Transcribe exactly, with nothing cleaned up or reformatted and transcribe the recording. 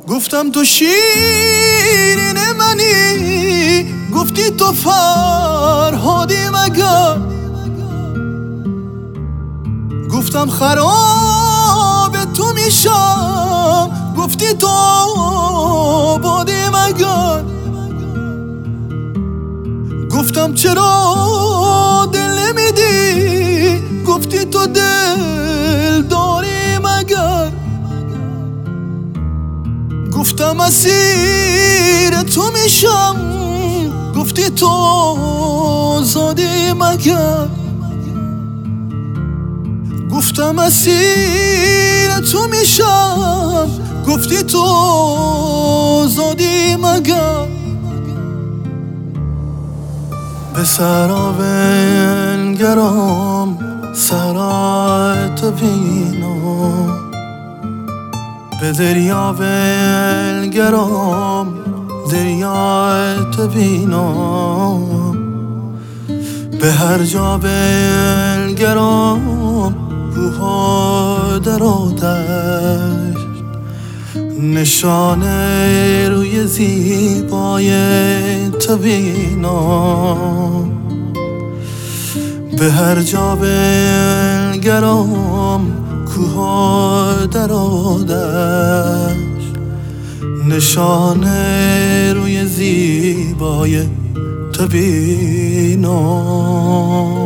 گفتم تو شیرین منی، گفتی تو فرهادی مگر. گفتم خراب تو میشم، گفتی تو آبادی مگر. گفتم چرا دل نمیدی، گفتی تو دل داری مگر. گفتم اسیر تو میشم، گفتی تو آزادی مگر. گفتم اسیر تو میشم، گفتی تو آزادی مگر. به سراب انگرام سرات بینم، به دریا انگرام دریات بینم. به هر جا انگرام کوها در آتش، نشانه روی زیبای تو بینم. به هر جا بنگرم کوها در آتش، نشانه روی زیبای تو بینم.